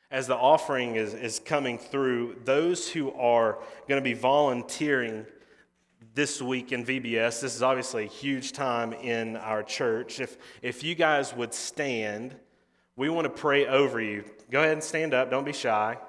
As the offering is coming through, those who are going to be volunteering this week in VBS, this is obviously a huge time in our church. If you guys would stand, we want to pray over you. Go ahead and stand up. Don't be shy.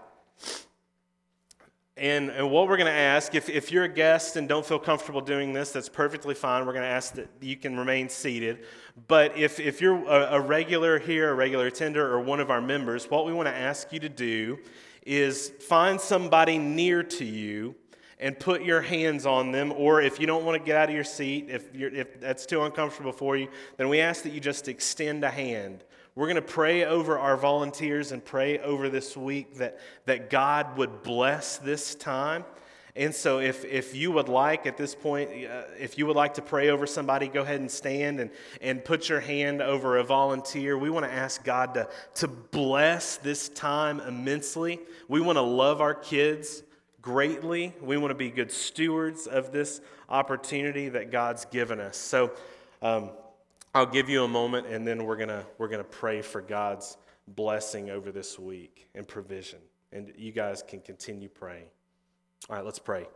And what we're going to ask, if you're a guest and don't feel comfortable doing this, that's perfectly fine. We're going to ask that you can remain seated. But if you're a regular here, a regular attender, or one of our members, what we want to ask you to do is find somebody near to you and put your hands on them. Or if you don't want to get out of your seat, if that's too uncomfortable for you, then we ask that you just extend a hand. We're going to pray over our volunteers and pray over this week that God would bless this time. And so if you would like at this point, if you would like to pray over somebody, go ahead and stand and put your hand over a volunteer. We want to ask God to bless this time immensely. We want to love our kids greatly. We want to be good stewards of this opportunity that God's given us. So I'll give you a moment, and then we're gonna pray for God's blessing over this week and provision. And you guys can continue praying. All right, let's pray.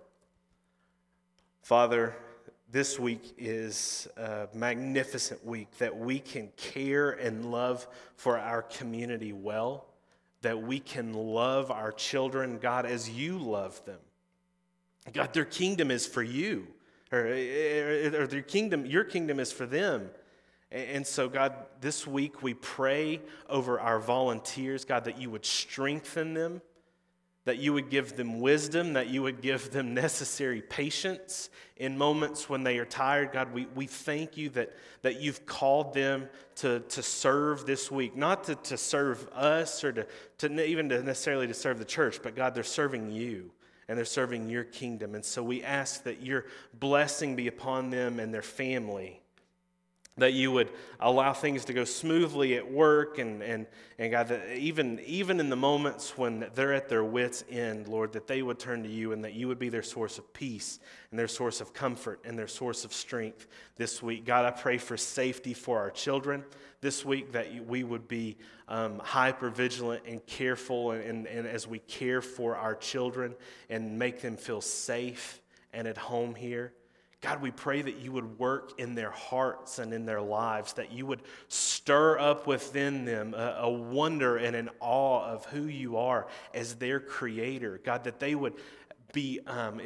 Father, this week is a magnificent week that we can care and love for our community well, that we can love our children, God, as you love them. God, their kingdom is for you, or your kingdom is for them. And so, God, this week we pray over our volunteers, God, that you would strengthen them, that you would give them wisdom, that you would give them necessary patience in moments when they are tired. God, we thank you that you've called them to serve this week, not to serve us or to even necessarily to serve the church, but God, they're serving you and they're serving your kingdom. And so we ask that your blessing be upon them and their family, that you would allow things to go smoothly at work, and God, that even in the moments when they're at their wits' end, Lord, that they would turn to you and that you would be their source of peace and their source of comfort and their source of strength this week. God, I pray for safety for our children this week, that we would be hyper vigilant and careful and as we care for our children and make them feel safe and at home here. God, we pray that you would work in their hearts and in their lives, that you would stir up within them a wonder and an awe of who you are as their creator. God, that they would be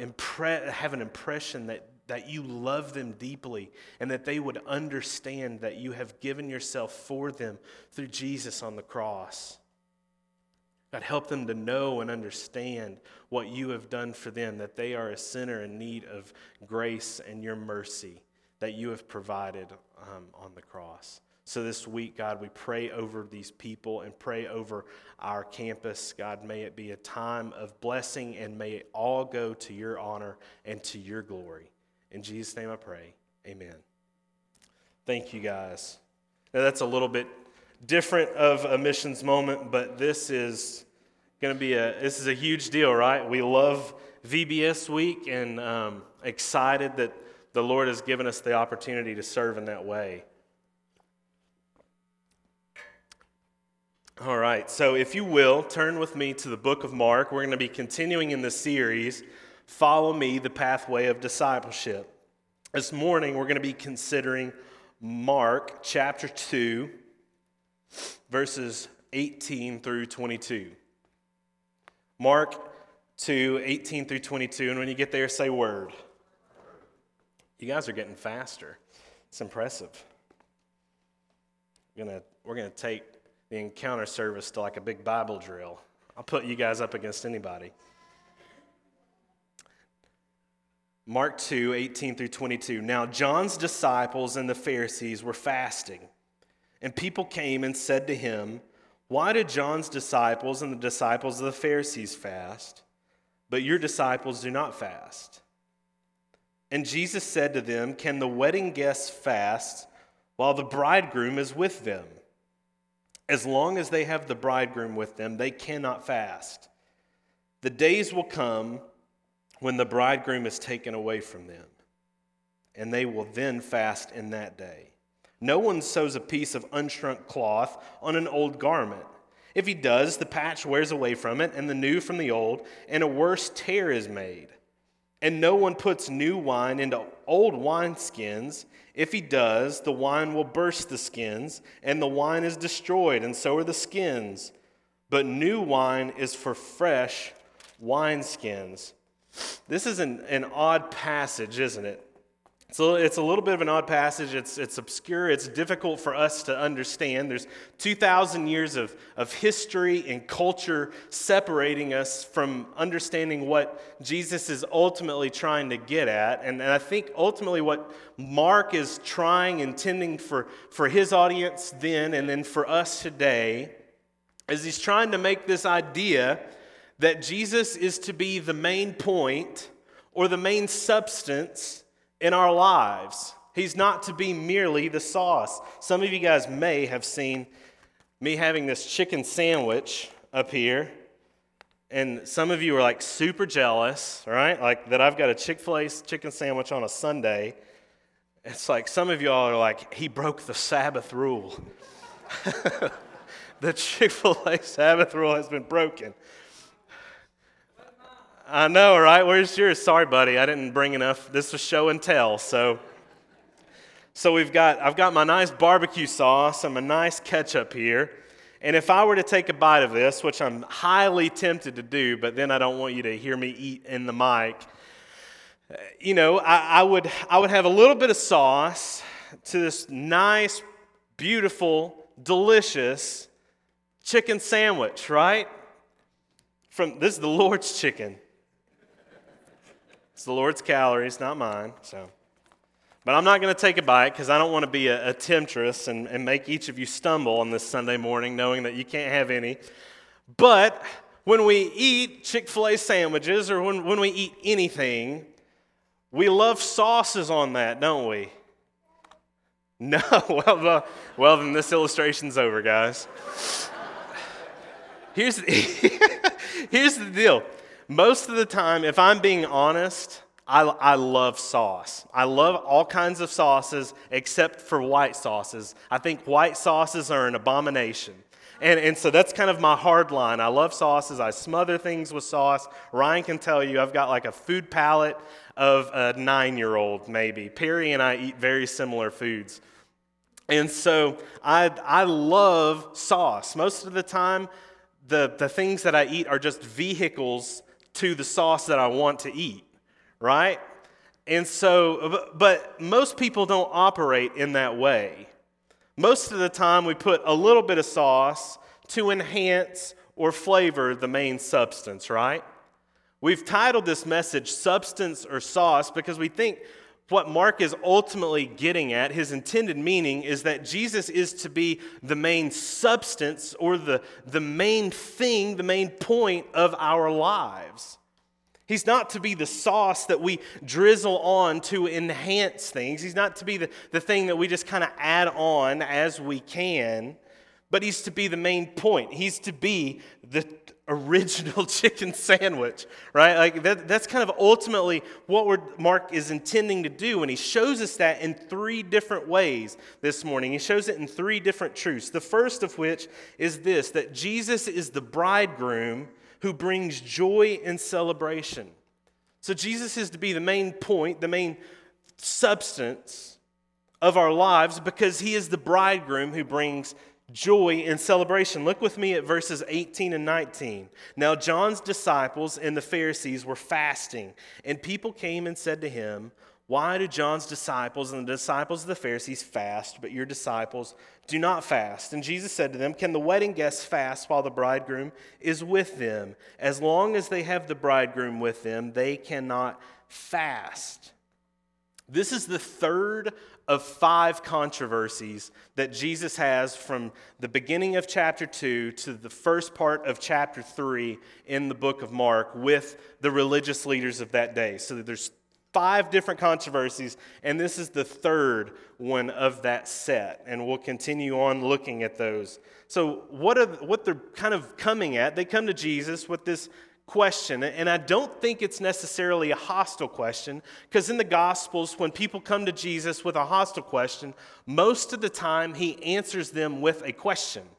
have an impression that you love them deeply, and that they would understand that you have given yourself for them through Jesus on the cross. God, help them to know and understand what you have done for them, that they are a sinner in need of grace and your mercy that you have provided on the cross. So this week, God, we pray over these people and pray over our campus. God, may it be a time of blessing, and may it all go to your honor and to your glory. In Jesus' name I pray, amen. Thank you, guys. Now that's a little bit different of a missions moment, but this is going to be a huge deal, right? We love VBS week, and excited that the Lord has given us the opportunity to serve in that way. All right, so if you will, turn with me to the book of Mark. We're going to be continuing in the series, Follow Me, the Pathway of Discipleship. This morning, we're going to be considering Mark chapter 2, verses 18 through 22. Mark 2, 18 through 22, and when you get there, say word. You guys are getting faster. It's impressive. We're gonna take the encounter service to like a big Bible drill. I'll put you guys up against anybody. Mark 2, 18 through 22. Now John's disciples and the Pharisees were fasting, and people came and said to him, "Why do John's disciples and the disciples of the Pharisees fast, but your disciples do not fast?" And Jesus said to them, "Can the wedding guests fast while the bridegroom is with them? As long as they have the bridegroom with them, they cannot fast. The days will come when the bridegroom is taken away from them, and they will then fast in that day. No one sews a piece of unshrunk cloth on an old garment. If he does, the patch wears away from it, and the new from the old, and a worse tear is made. And no one puts new wine into old wineskins. If he does, the wine will burst the skins, and the wine is destroyed, and so are the skins. But new wine is for fresh wineskins. This is an odd passage, isn't it? So it's a little bit of an odd passage. It's obscure. It's difficult for us to understand. There's 2,000 years of history and culture separating us from understanding what Jesus is ultimately trying to get at. And I think ultimately what Mark is intending for his audience then and then for us today is he's trying to make this idea that Jesus is to be the main point or the main substance in our lives. He's not to be merely the sauce. Some of you guys may have seen me having this chicken sandwich up here, and some of you are like super jealous, right? Like that I've got a Chick-fil-A chicken sandwich on a Sunday. It's like some of y'all are like, he broke the Sabbath rule. The Chick-fil-A Sabbath rule has been broken. I know, right? Where's yours? Sorry, buddy, I didn't bring enough. This was show and tell. So I've got my nice barbecue sauce and my nice ketchup here. And if I were to take a bite of this, which I'm highly tempted to do, but then I don't want you to hear me eat in the mic, I would have a little bit of sauce to this nice, beautiful, delicious chicken sandwich, right? This is the Lord's chicken. It's the Lord's calories, not mine. But I'm not going to take a bite because I don't want to be a temptress and make each of you stumble on this Sunday morning knowing that you can't have any. But when we eat Chick-fil-A sandwiches or when we eat anything, we love sauces on that, don't we? No. Well, then this illustration's over, guys. Here's the deal. Most of the time, if I'm being honest, I love sauce. I love all kinds of sauces except for white sauces. I think white sauces are an abomination. And so that's kind of my hard line. I love sauces. I smother things with sauce. Ryan can tell you I've got like a food palate of a 9-year-old maybe. Perry and I eat very similar foods. And so I love sauce. Most of the time, the things that I eat are just vehicles to the sauce that I want to eat, right? And so, but most people don't operate in that way. Most of the time, we put a little bit of sauce to enhance or flavor the main substance, right? We've titled this message Substance or Sauce because we think what Mark is ultimately getting at, his intended meaning, is that Jesus is to be the main substance or the main thing, the main point of our lives. He's not to be the sauce that we drizzle on to enhance things. He's not to be the thing that we just kind of add on as we can, but he's to be the main point. He's to be the original chicken sandwich, right? Like that's kind of ultimately what Mark is intending to do, and he shows us that in 3 different ways this morning. He shows it in 3 different truths. The first of which is this, that Jesus is the bridegroom who brings joy and celebration. So Jesus is to be the main point, the main substance of our lives because he is the bridegroom who brings joy and celebration. Look with me at verses 18 and 19. Now John's disciples and the Pharisees were fasting, and people came and said to him, "Why do John's disciples and the disciples of the Pharisees fast, but your disciples do not fast?" And Jesus said to them, "Can the wedding guests fast while the bridegroom is with them? As long as they have the bridegroom with them, they cannot fast." This is the third of 5 controversies that Jesus has from the beginning of chapter 2 to the first part of chapter 3 in the book of Mark with the religious leaders of that day. So there's 5 different controversies, and this is the third one of that set, and we'll continue on looking at those. So what they're kind of coming at, they come to Jesus with this question, and I don't think it's necessarily a hostile question, because in the Gospels, when people come to Jesus with a hostile question, most of the time he answers them with a question,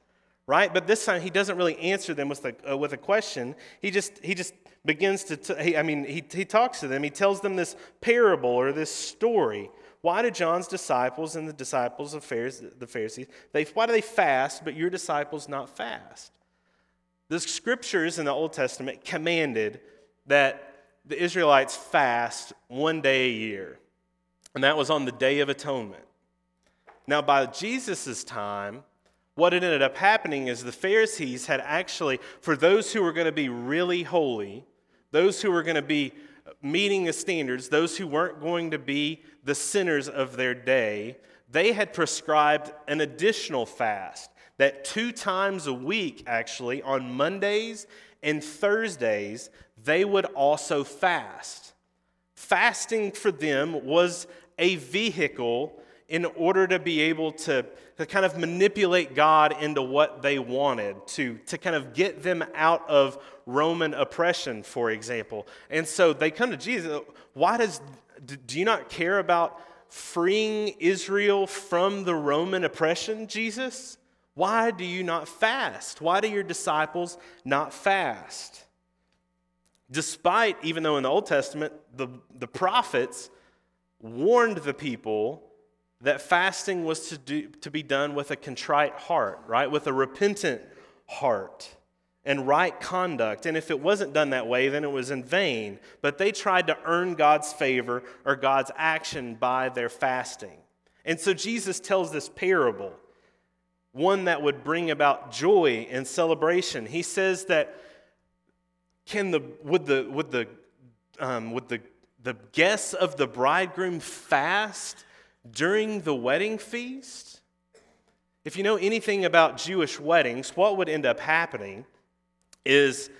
right? But this time he doesn't really answer them with a question. He just begins he talks to them. He tells them this parable or this story. Why do John's disciples and the disciples of the Pharisees, why do they fast, but your disciples not fast? The scriptures in the Old Testament commanded that the Israelites fast one day a year, and that was on the Day of Atonement. Now, by Jesus' time, what had ended up happening is the Pharisees had actually, for those who were going to be really holy, those who were going to be meeting the standards, those who weren't going to be the sinners of their day, they had prescribed an additional fast that 2 times a week, actually, on Mondays and Thursdays, they would also fast. Fasting for them was a vehicle in order to be able to kind of manipulate God into what they wanted, to kind of get them out of Roman oppression, for example. And so they come to Jesus. Do you not care about freeing Israel from the Roman oppression, Jesus? Why do you not fast? Why do your disciples not fast? Despite, even though in the Old Testament, the prophets warned the people that fasting was to be done with a contrite heart, right? With a repentant heart and right conduct. And if it wasn't done that way, then it was in vain. But they tried to earn God's favor or God's action by their fasting. And so Jesus tells this parable, one that would bring about joy and celebration. He says that would the guests of the bridegroom fast during the wedding feast? If you know anything about Jewish weddings, what would end up happening is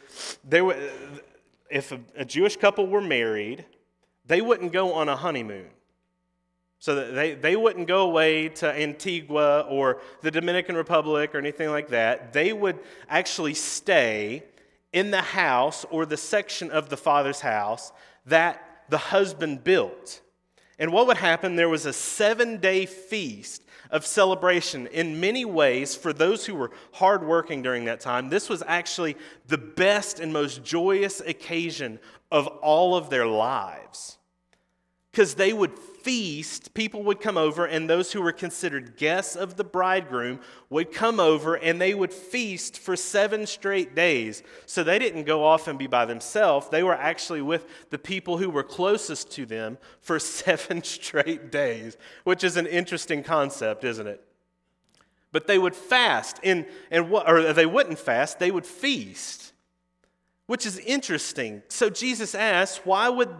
if a Jewish couple were married, they wouldn't go on a honeymoon. So that they wouldn't go away to Antigua or the Dominican Republic or anything like that. They would actually stay in the house or the section of the father's house that the husband built. And what would happen, there was a 7-day feast of celebration in many ways for those who were hardworking during that time. This was actually the best and most joyous occasion of all of their lives. Because they would feast, people would come over, and those who were considered guests of the bridegroom would come over, and they would feast for 7 straight days. So they didn't go off and be by themselves. They were actually with the people who were closest to them for 7 straight days, which is an interesting concept, isn't it? But they would fast, or they wouldn't fast, they would feast, which is interesting. So Jesus asks, why would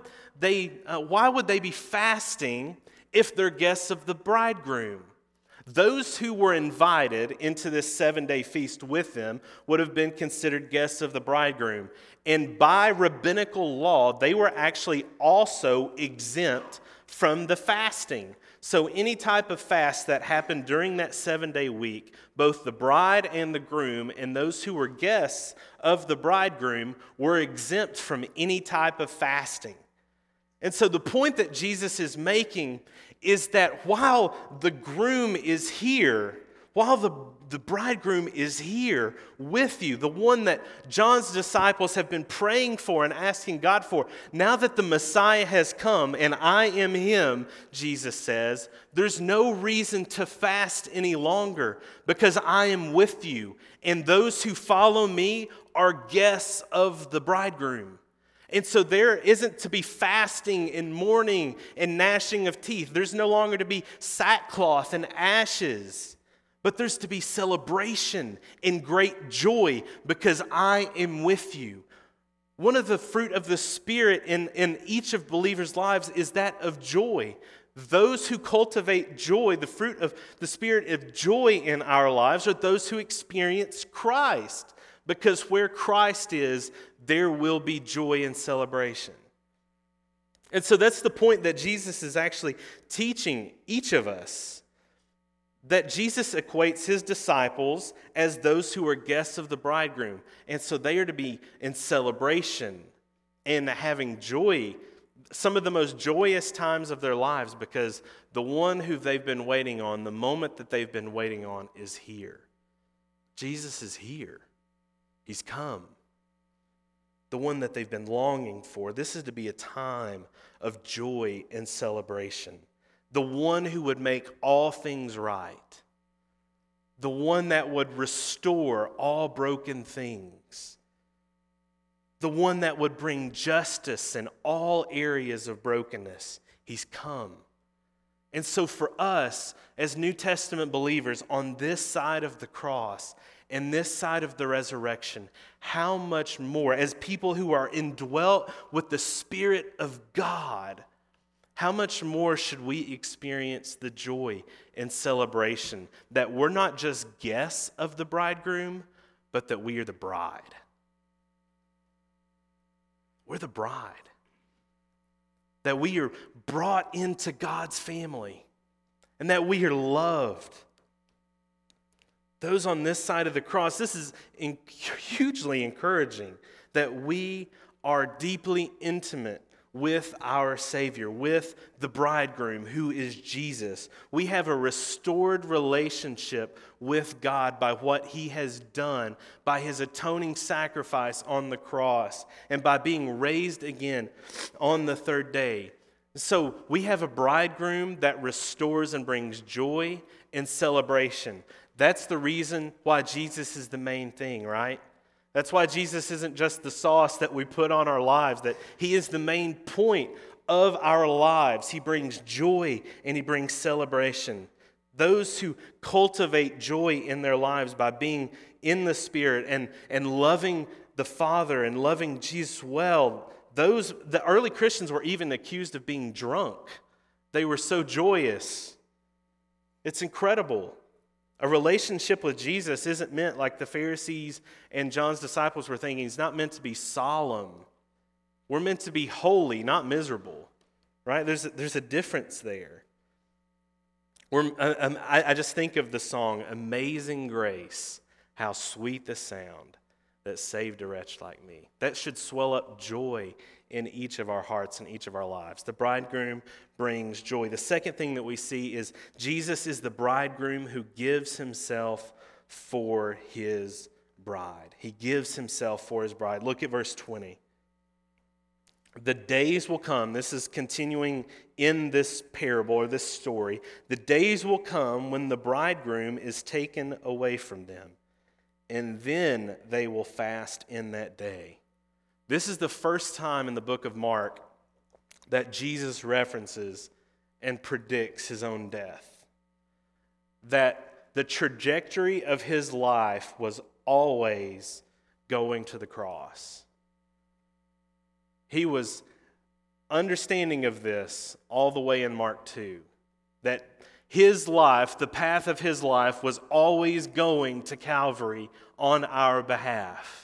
they be fasting if they're guests of the bridegroom? Those who were invited into this 7-day feast with them would have been considered guests of the bridegroom. And by rabbinical law, they were actually also exempt from the fasting. So any type of fast that happened during that 7-day week, both the bride and the groom and those who were guests of the bridegroom were exempt from any type of fasting. And so the point that Jesus is making is that while the groom is here, while the bridegroom is here with you, the one that John's disciples have been praying for and asking God for, now that the Messiah has come and I am him, Jesus says, there's no reason to fast any longer because I am with you. And those who follow me are guests of the bridegroom. And so there isn't to be fasting and mourning and gnashing of teeth. There's no longer to be sackcloth and ashes. But there's to be celebration and great joy because I am with you. One of the fruit of the Spirit in each of believers' lives is that of joy. Those who cultivate joy, the fruit of the Spirit of joy in our lives, are those who experience Christ. Because where Christ is, there will be joy and celebration. And so that's the point that Jesus is actually teaching each of us. That Jesus equates his disciples as those who are guests of the bridegroom. And so they are to be in celebration and having joy, some of the most joyous times of their lives, because the one who they've been waiting on, the moment that they've been waiting on, is here. Jesus is here. He's come. The one that they've been longing for. This is to be a time of joy and celebration. The one who would make all things right. The one that would restore all broken things. The one that would bring justice in all areas of brokenness. He's come. And so for us, as New Testament believers on this side of the cross and this side of the resurrection, how much more, as people who are indwelt with the Spirit of God, how much more should we experience the joy and celebration that we're not just guests of the bridegroom, but that we are the bride. We're the bride. That we are brought into God's family and that we are loved. Those on this side of the cross, this is hugely encouraging that we are deeply intimate with our Savior, with the bridegroom who is Jesus. We have a restored relationship with God by what He has done, by His atoning sacrifice on the cross, and by being raised again on the third day. So we have a bridegroom that restores and brings joy and celebration. That's the reason why Jesus is the main thing, right? That's why Jesus isn't just the sauce that we put on our lives, that He is the main point of our lives. He brings joy and He brings celebration. Those who cultivate joy in their lives by being in the Spirit and loving the Father and loving Jesus well, the early Christians were even accused of being drunk. They were so joyous. It's incredible. A relationship with Jesus isn't meant like the Pharisees and John's disciples were thinking. It's not meant to be solemn. We're meant to be holy, not miserable, right? There's a difference there. I just think of the song, Amazing Grace, how sweet the sound that saved a wretch like me. That should swell up joy in each of our hearts and each of our lives. The bridegroom brings joy. The second thing that we see is Jesus is the bridegroom who gives Himself for His bride. He gives Himself for His bride. Look at verse 20. The days will come, this is continuing in this parable or this story, the days will come when the bridegroom is taken away from them, and then they will fast in that day. This is the first time in the book of Mark that Jesus references and predicts His own death. That the trajectory of His life was always going to the cross. He was understanding of this all the way in Mark 2. That His life, the path of His life, was always going to Calvary on our behalf.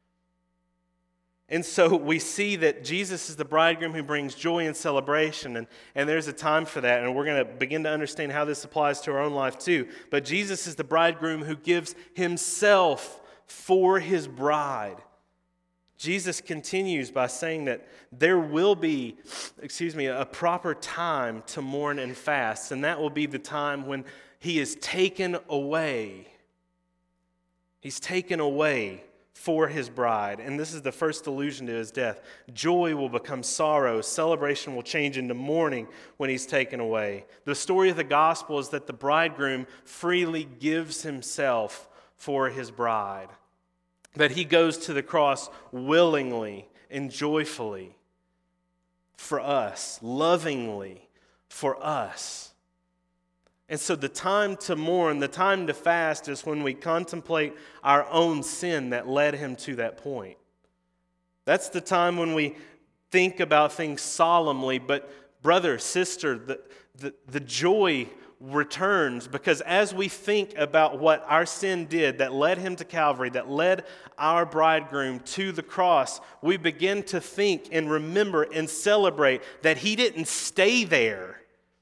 And so we see that Jesus is the bridegroom who brings joy and celebration, and there's a time for that, and we're going to begin to understand how this applies to our own life too. But Jesus is the bridegroom who gives Himself for His bride. Jesus continues by saying that there will be, a proper time to mourn and fast, and that will be the time when He is taken away. He's taken away for His bride. And this is the first allusion to His death. Joy will become sorrow. Celebration will change into mourning when He's taken away. The story of the gospel is that the bridegroom freely gives Himself for His bride. That He goes to the cross willingly and joyfully for us, lovingly for us. And so the time to mourn, the time to fast is when we contemplate our own sin that led Him to that point. That's the time when we think about things solemnly, but brother, sister, the joy returns, because as we think about what our sin did that led Him to Calvary, that led our bridegroom to the cross, we begin to think and remember and celebrate that He didn't stay there.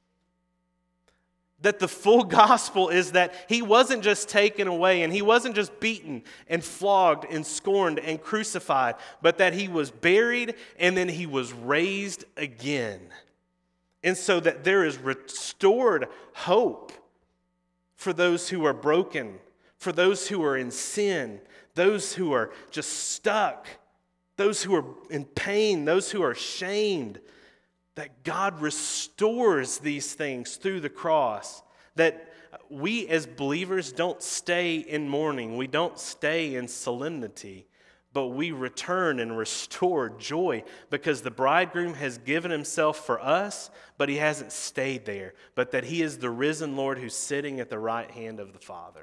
That the full gospel is that He wasn't just taken away and He wasn't just beaten and flogged and scorned and crucified, but that He was buried and then He was raised again. And so that there is restored hope for those who are broken, for those who are in sin, those who are just stuck, those who are in pain, those who are shamed, that God restores these things through the cross, that we as believers don't stay in mourning, we don't stay in solemnity, but we return and restore joy because the bridegroom has given himself for us, but he hasn't stayed there, but that he is the risen Lord who's sitting at the right hand of the Father.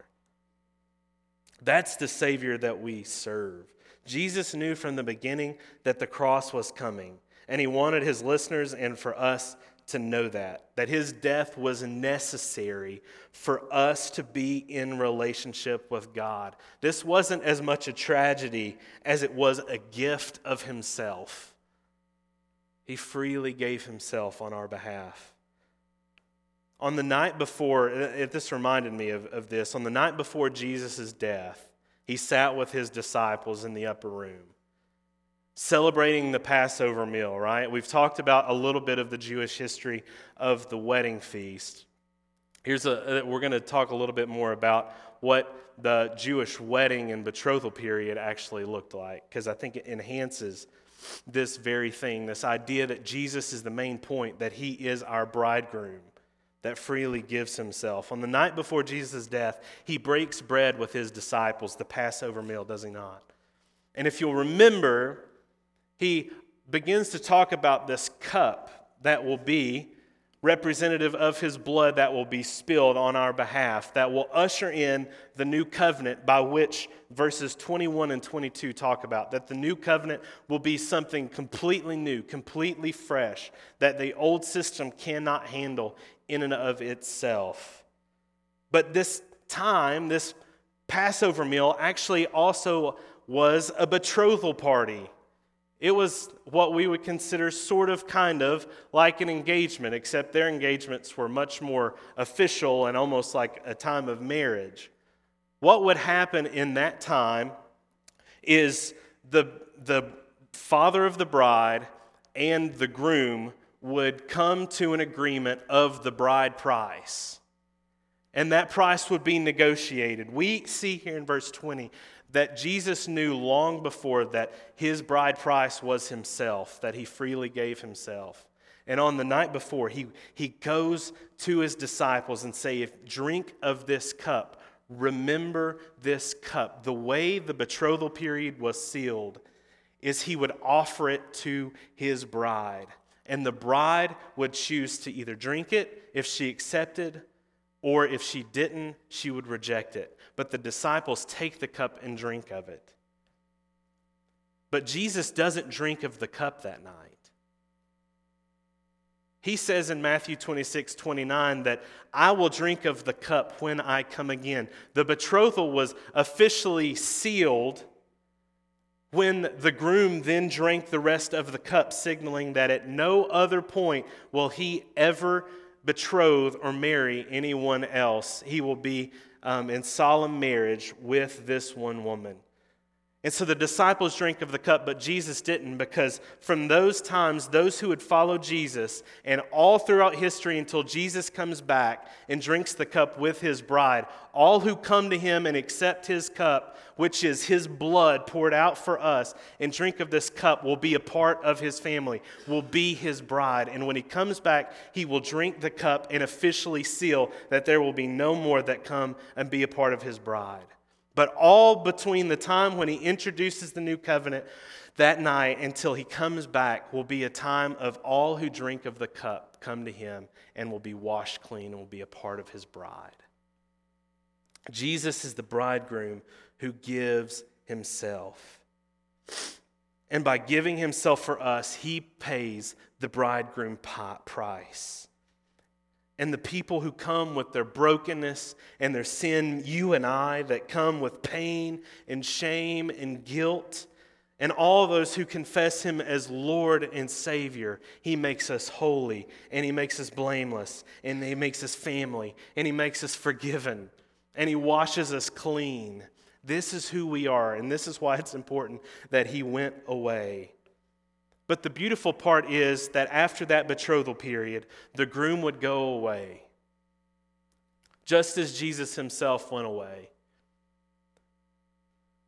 That's the Savior that we serve. Jesus knew from the beginning that the cross was coming, and he wanted his listeners and for us to know that his death was necessary for us to be in relationship with God. This wasn't as much a tragedy as it was a gift of himself. He freely gave himself on our behalf. On the night before, this reminded me of this, on the night before Jesus' death, he sat with his disciples in the upper room, celebrating the Passover meal, right? We've talked about a little bit of the Jewish history of the wedding feast. We're going to talk a little bit more about what the Jewish wedding and betrothal period actually looked like, because I think it enhances this very thing, this idea that Jesus is the main point, that he is our bridegroom that freely gives himself. On the night before Jesus' death, he breaks bread with his disciples, the Passover meal, does he not? And if you'll remember, he begins to talk about this cup that will be representative of his blood that will be spilled on our behalf, that will usher in the new covenant by which verses 21 and 22 talk about, that the new covenant will be something completely new, completely fresh, that the old system cannot handle in and of itself. But this time, this Passover meal actually also was a betrothal party. It was what we would consider sort of kind of like an engagement, except their engagements were much more official and almost like a time of marriage. What would happen in that time is the father of the bride and the groom would come to an agreement of the bride price. And that price would be negotiated. We see here in verse 20 that Jesus knew long before that his bride price was himself, that he freely gave himself. And on the night before, he goes to his disciples and say, drink of this cup, remember this cup. The way the betrothal period was sealed is he would offer it to his bride. And the bride would choose to either drink it if she accepted, or if she didn't, she would reject it. But the disciples take the cup and drink of it. But Jesus doesn't drink of the cup that night. He says in Matthew 26:29 that I will drink of the cup when I come again. The betrothal was officially sealed when the groom then drank the rest of the cup, signaling that at no other point will he ever betroth or marry anyone else. He will be in solemn marriage with this one woman. And so the disciples drank of the cup, but Jesus didn't, because from those times, those who would follow Jesus, and all throughout history until Jesus comes back and drinks the cup with his bride, all who come to him and accept his cup, which is his blood poured out for us, and drink of this cup will be a part of his family, will be his bride. And when he comes back, he will drink the cup and officially seal that there will be no more that come and be a part of his bride. But all between the time when he introduces the new covenant that night until he comes back will be a time of all who drink of the cup come to him and will be washed clean and will be a part of his bride. Jesus is the bridegroom who gives himself. And by giving himself for us, he pays the bridegroom price. And the people who come with their brokenness and their sin, you and I, that come with pain and shame and guilt, and all those who confess him as Lord and Savior, he makes us holy, and he makes us blameless, and he makes us family, and he makes us forgiven, and he washes us clean. This is who we are, and this is why it's important that he went away. But the beautiful part is that after that betrothal period, the groom would go away, just as Jesus himself went away.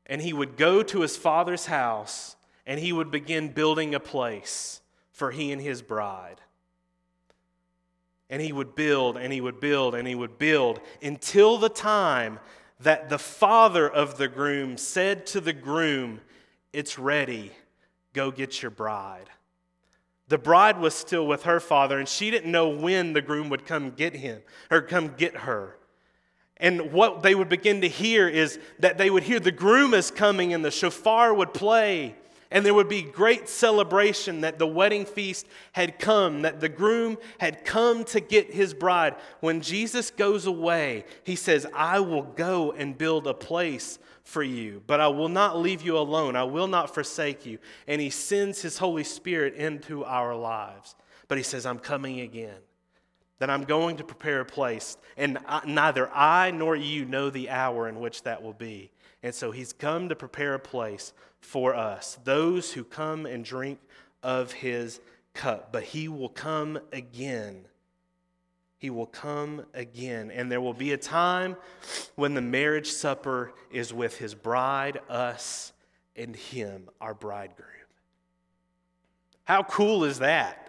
and he would go to his father's house, and he would begin building a place for he and his bride. And he would build, and he would build, and he would build until the time that the father of the groom said to the groom, "It's ready, go get your bride." The bride was still with her father, and she didn't know when the groom would come get him, or come get her. And what they would begin to hear is that they would hear the groom is coming, and the shofar would play, and there would be great celebration that the wedding feast had come, that the groom had come to get his bride. When Jesus goes away, he says, "I will go and build a place for you, but I will not leave you alone. I will not forsake you." And he sends his Holy Spirit into our lives. But he says, "I'm coming again, that I'm going to prepare a place, and neither I nor you know the hour in which that will be." And so he's come to prepare a place for us, those who come and drink of his cup. But he will come again. He will come again. And there will be a time when the marriage supper is with his bride, us, and him, our bridegroom. How cool is that?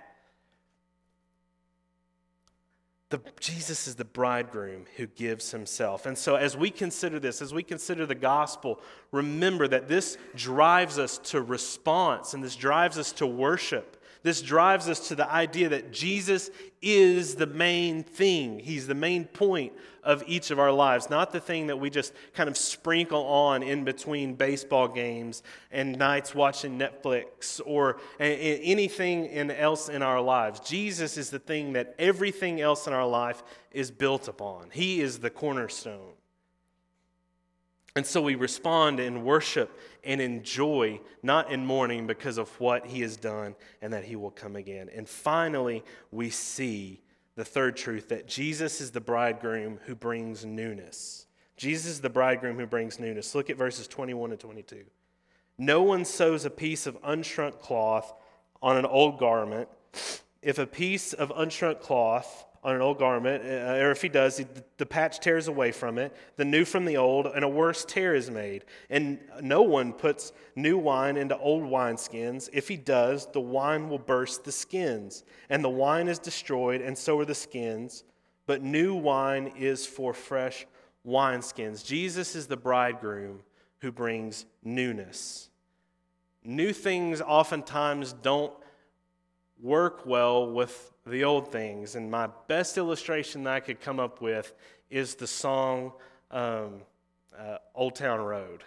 Jesus is the bridegroom who gives himself. And so as we consider this, as we consider the gospel, remember that this drives us to response, and this drives us to worship. This drives us to the idea that Jesus is the main thing. He's the main point of each of our lives, not the thing that we just kind of sprinkle on in between baseball games and nights watching Netflix or anything else in our lives. Jesus is the thing that everything else in our life is built upon. He is the cornerstone. And so we respond in worship and in joy, not in mourning, because of what he has done and that he will come again. And finally, we see the third truth, that Jesus is the bridegroom who brings newness. Jesus is the bridegroom who brings newness. Look at verses 21 and 22. "No one sews a piece of unshrunk cloth on an old garment. If a piece of unshrunk cloth on an old garment, or if he does, the patch tears away from it, the new from the old, and a worse tear is made. And no one puts new wine into old wineskins. If he does, the wine will burst the skins, and the wine is destroyed, and so are the skins. But new wine is for fresh wineskins." Jesus is the bridegroom who brings newness. New things oftentimes don't work well with the old things. And my best illustration that I could come up with is the song Old Town Road.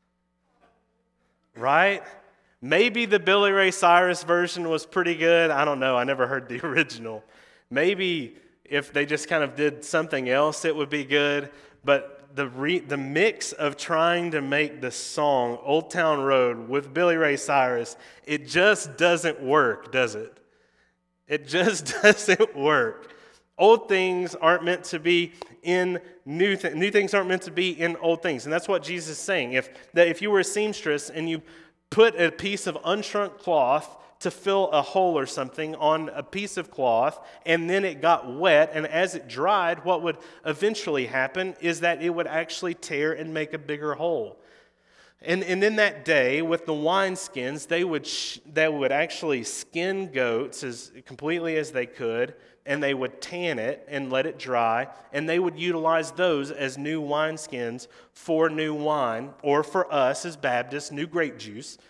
Right? Maybe the Billy Ray Cyrus version was pretty good. I don't know. I never heard the original. Maybe if they just kind of did something else, it would be good. But the mix of trying to make the song Old Town Road with Billy Ray Cyrus, it just doesn't work, does it? It just doesn't work. Old things aren't meant to be in new things. New things aren't meant to be in old things. And that's what Jesus is saying. If you were a seamstress and you put a piece of unshrunk cloth to fill a hole or something on a piece of cloth, and then it got wet, and as it dried, what would eventually happen is that it would actually tear and make a bigger hole. And in that day, with the wineskins, they would actually skin goats as completely as they could, and they would tan it and let it dry, and they would utilize those as new wineskins for new wine, or for us as Baptists, new grape juice.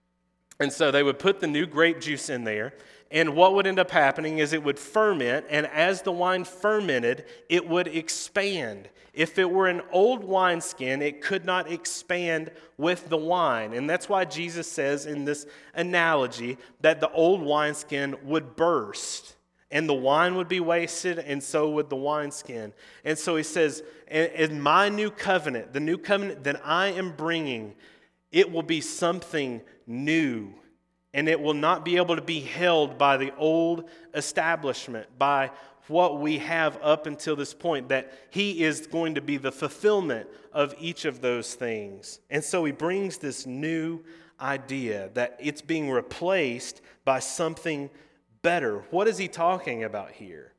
And so they would put the new grape juice in there, and what would end up happening is it would ferment, and as the wine fermented, it would expand. If it were an old wineskin, it could not expand with the wine. And that's why Jesus says in this analogy that the old wineskin would burst, and the wine would be wasted, and so would the wineskin. And so he says, in my new covenant, the new covenant that I am bringing, it will be something new. And it will not be able to be held by the old establishment, by what we have up until this point, that he is going to be the fulfillment of each of those things. And so he brings this new idea that it's being replaced by something better. What is he talking about here?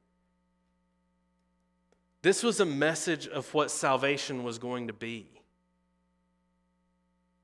This was a message of what salvation was going to be.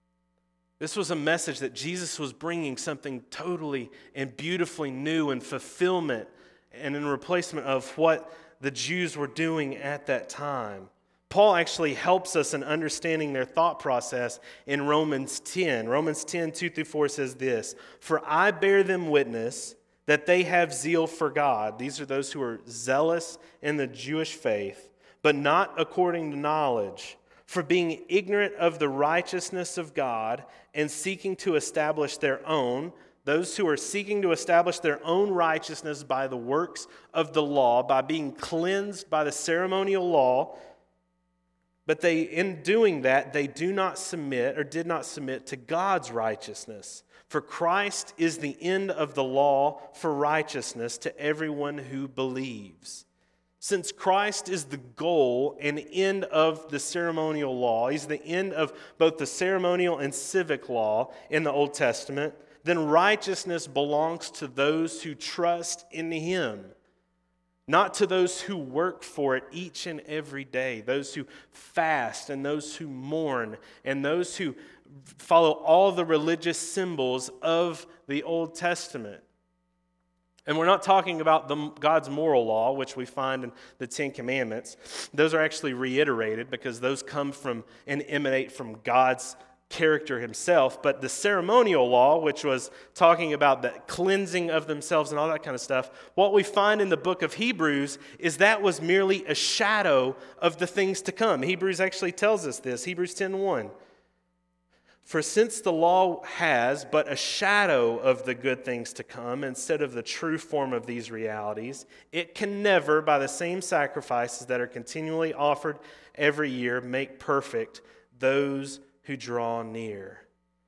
This was a message that Jesus was bringing something totally and beautifully new in fulfillment and in replacement of what the Jews were doing at that time. Paul actually helps us in understanding their thought process in Romans 10. Romans 10, 2-4 says this, "For I bear them witness that they have zeal for God." These are those who are zealous in the Jewish faith, but not according to knowledge. "For being ignorant of the righteousness of God and seeking to establish their own," those who are seeking to establish their own righteousness by the works of the law, by being cleansed by the ceremonial law, but in doing that, they do not submit or did not submit to God's righteousness. "For Christ is the end of the law for righteousness to everyone who believes." Since Christ is the goal and end of the ceremonial law, he's the end of both the ceremonial and civic law in the Old Testament, then righteousness belongs to those who trust in him, not to those who work for it each and every day, those who fast and those who mourn and those who follow all the religious symbols of the Old Testament. And we're not talking about God's moral law, which we find in the Ten Commandments. Those are actually reiterated because those come from and emanate from God's character himself. But the ceremonial law, which was talking about the cleansing of themselves and all that kind of stuff, what we find in the book of Hebrews is that was merely a shadow of the things to come. Hebrews actually tells us this, Hebrews 10:1. "For since the law has but a shadow of the good things to come instead of the true form of these realities, it can never, by the same sacrifices that are continually offered every year, make perfect those who draw near."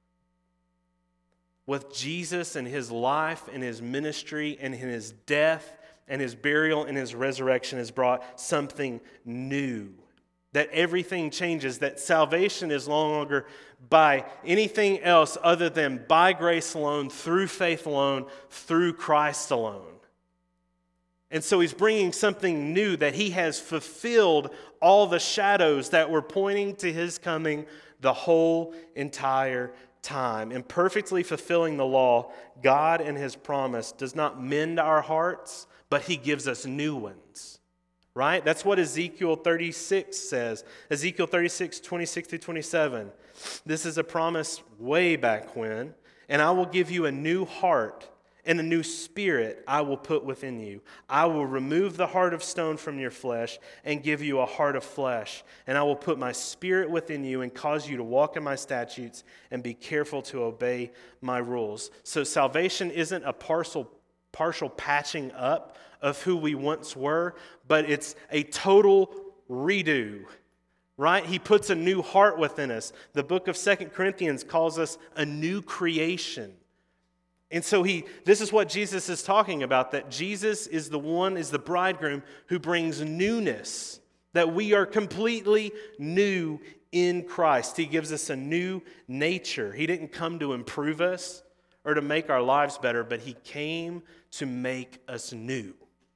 With Jesus and his life and his ministry and his death and his burial and his resurrection has brought something new. That everything changes, that salvation is no longer by anything else other than by grace alone, through faith alone, through Christ alone. And so he's bringing something new, that he has fulfilled all the shadows that were pointing to his coming the whole entire time. In perfectly fulfilling the law, God and his promise does not mend our hearts, but he gives us new ones. Right? That's what Ezekiel 36 says. Ezekiel 36, 26-27. This is a promise way back when. "And I will give you a new heart, and a new spirit I will put within you. I will remove the heart of stone from your flesh and give you a heart of flesh. And I will put my spirit within you and cause you to walk in my statutes and be careful to obey my rules." So salvation isn't a partial patching up of who we once were, but it's a total redo, right? He puts a new heart within us. The book of 2 Corinthians calls us a new creation. And so this is what Jesus is talking about, that Jesus is the bridegroom who brings newness, that we are completely new in Christ. He gives us a new nature. He didn't come to improve us or to make our lives better, but he came to make us new.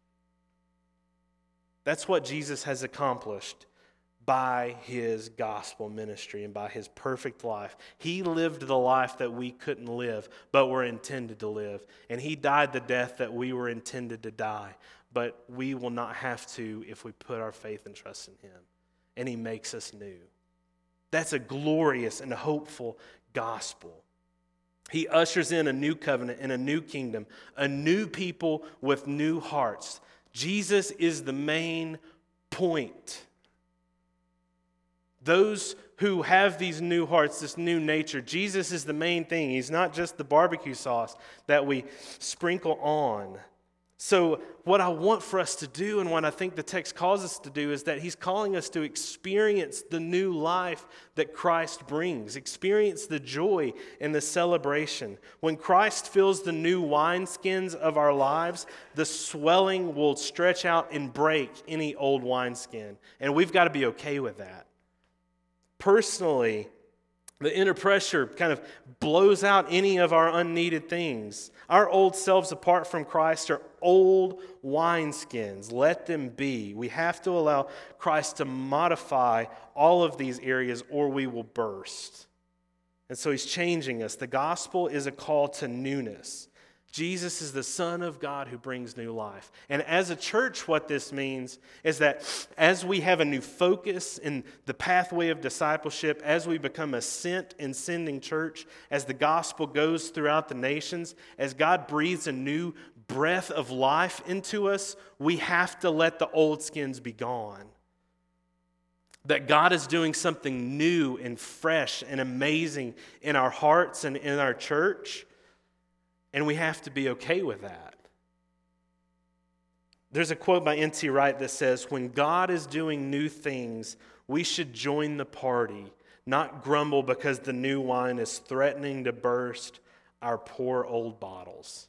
That's what Jesus has accomplished by his gospel ministry and by his perfect life. He lived the life that we couldn't live, but were intended to live. And he died the death that we were intended to die, but we will not have to if we put our faith and trust in him. And he makes us new. That's a glorious and hopeful gospel. He ushers in a new covenant and a new kingdom, a new people with new hearts. Jesus is the main point. Those who have these new hearts, this new nature, Jesus is the main thing. He's not just the barbecue sauce that we sprinkle on. So what I want for us to do, and what I think the text calls us to do, is that he's calling us to experience the new life that Christ brings. Experience the joy and the celebration. When Christ fills the new wineskins of our lives, the swelling will stretch out and break any old wineskin. And we've got to be okay with that. Personally, the inner pressure kind of blows out any of our unneeded things. Our old selves apart from Christ are old wineskins. Let them be. We have to allow Christ to modify all of these areas or we will burst. And so he's changing us. The gospel is a call to newness. Jesus is the Son of God who brings new life. And as a church, what this means is that as we have a new focus in the pathway of discipleship, as we become a sent and sending church, as the gospel goes throughout the nations, as God breathes a new breath of life into us, we have to let the old skins be gone. That God is doing something new and fresh and amazing in our hearts and in our church, and we have to be okay with that. There's a quote by N.T. Wright that says, "When God is doing new things, we should join the party, not grumble because the new wine is threatening to burst our poor old bottles."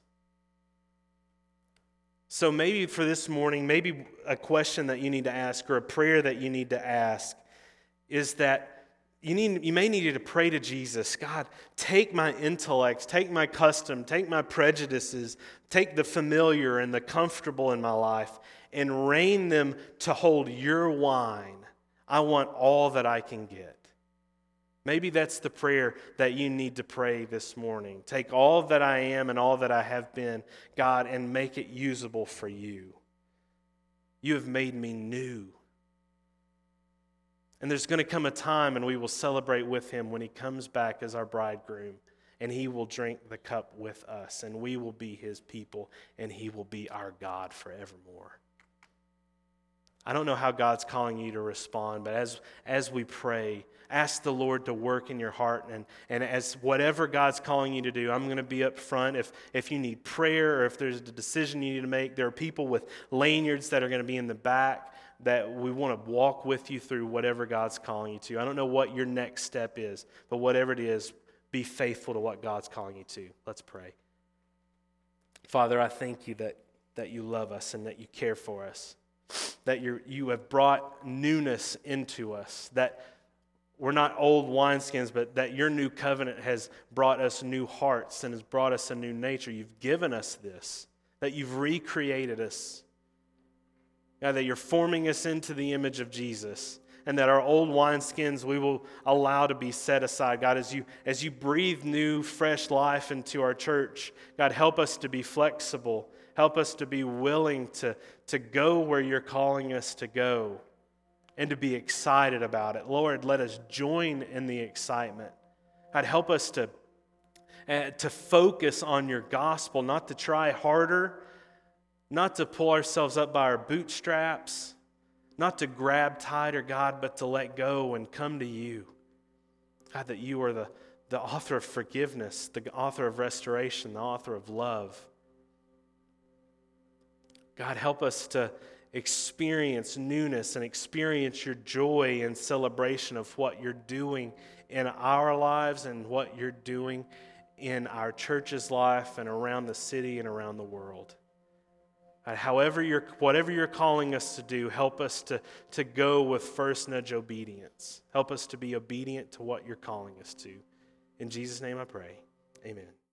So maybe for this morning, maybe a question that you need to ask or a prayer that you need to ask is that you may need to pray to Jesus. God, take my intellects, take my custom, take my prejudices, take the familiar and the comfortable in my life and rein them to hold your wine. I want all that I can get. Maybe that's the prayer that you need to pray this morning. Take all that I am and all that I have been, God, and make it usable for you. You have made me new. And there's going to come a time and we will celebrate with him when he comes back as our bridegroom, and he will drink the cup with us, and we will be his people, and he will be our God forevermore. I don't know how God's calling you to respond, but as we pray, ask the Lord to work in your heart, and as whatever God's calling you to do, I'm going to be up front. If you need prayer or if there's a decision you need to make, there are people with lanyards that are going to be in the back that we want to walk with you through whatever God's calling you to. I don't know what your next step is, but whatever it is, be faithful to what God's calling you to. Let's pray. Father, I thank you that you love us and that you care for us, that you have brought newness into us, that we're not old wineskins, but that your new covenant has brought us new hearts and has brought us a new nature. You've given us this, that you've recreated us. God, that you're forming us into the image of Jesus, and that our old wineskins we will allow to be set aside. God, as you breathe new, fresh life into our church, God, help us to be flexible. Help us to be willing to go where you're calling us to go and to be excited about it. Lord, let us join in the excitement. God, help us to focus on your gospel, not to try harder, not to pull ourselves up by our bootstraps, not to grab tighter, God, but to let go and come to you. God, that you are the author of forgiveness, the author of restoration, the author of love. God, help us to experience newness and experience your joy and celebration of what you're doing in our lives and what you're doing in our church's life and around the city and around the world. Whatever you're calling us to do, help us to go with first nudge obedience. Help us to be obedient to what you're calling us to. In Jesus' name I pray, amen.